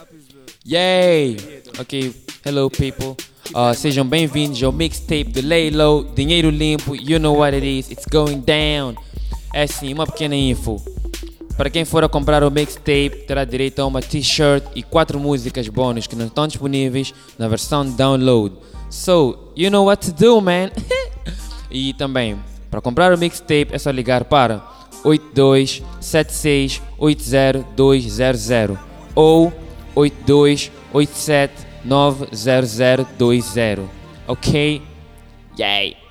Yay! Ok, hello people. Sejam bem-vindos ao mixtape do Laylow, Dinheiro Limpo, you know what it is, it's going down. É sim, uma pequena info. Para quem for a comprar o mixtape, terá direito a uma t-shirt e 4 músicas bônus que não estão disponíveis na versão download. So, you know what to do, man. E também, para comprar o mixtape é só ligar para 8276800200 ou 8287900020. Ok? Yay!